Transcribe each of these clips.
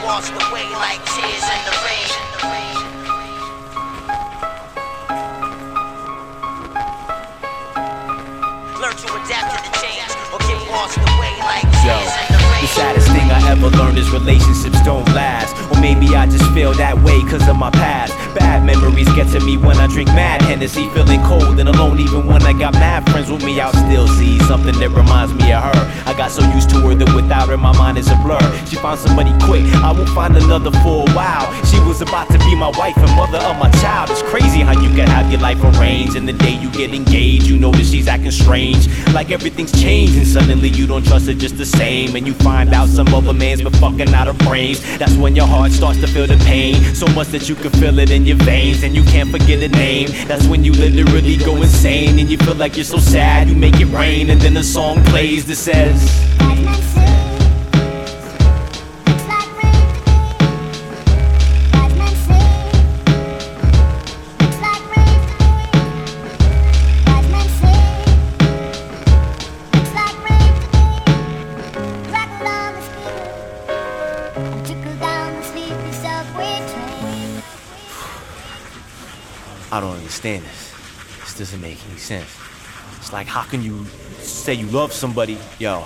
washed away like tears in the rain. Learn to adapt to the change, or get washed away like tears in the rain. The saddest thing I ever learned is relationships don't last. Or maybe I just feel that way cause of my past. Bad memories get to me when I drink mad Hennessy, feeling cold and alone. Even when I got mad friends with me, I'll still see something that reminds me of her. I got so used to her that without her my mind is a blur. She found somebody quick, I won't find another for a while. She was about to be my wife and mother of my child. It's crazy how you can have your life arranged, and the day you get engaged you notice she's acting strange, like everything's changed, and suddenly you don't trust her just the same. And you find out some other man's been fucking out her brains. That's when your heart starts to feel the pain, so much that you can feel it in your veins, and you can't forget a name. That's when you literally go insane, and you feel like you're so sad you make it rain. And then the song plays that says, I don't understand this. This doesn't make any sense. It's like, how can you say you love somebody? Yo,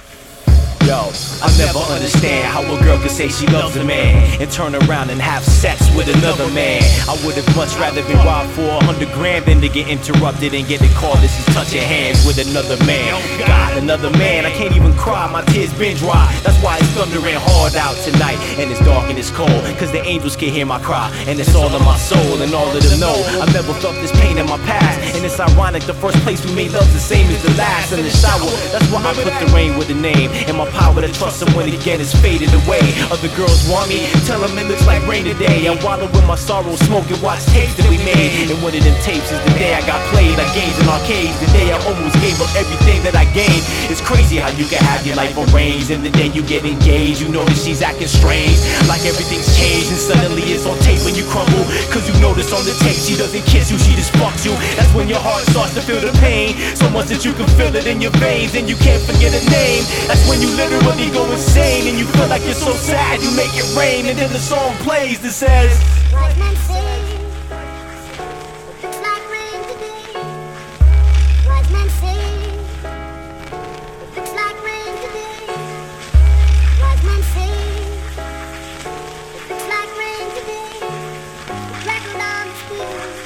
I never understand how a girl can say she loves a man and turn around and have sex with another man. I would have much rather been robbed for 100 grand than to get interrupted and get a call that she's touching hands with another man. God, another man, I can't even cry, my tears been dry. That's why it's thundering hard out tonight, and it's dark and it's cold, cause the angels can hear my cry, and it's all in my soul. And all of them know I've never felt this pain in my past, and it's ironic the first place we made love's the same as the last. In the shower, that's why I put the rain with a name, and my power to trust someone again is faded away. Other girls want me, tell them it looks like rain today. I wallow in my sorrow, smoke and watch tapes that we made, and one of them tapes is the day I got played. I gained in arcades, the day I almost gave up everything that I gained. It's crazy how you can have your life arranged, and the day you get engaged you notice she's acting strange, like everything's changed, and suddenly it's on tape when you crumble, cause you notice on the tape she doesn't kiss you, she just fucks you. That's when your heart starts to feel the pain, so much that you can feel it in your veins, and you can't forget a name. That's when you literally go insane, and you feel like you're so sad you make it rain. And then the song plays that says, wise men say it's like rain today. Wise men say it's like rain today. Wise men say it's like rain today. It's like on the street.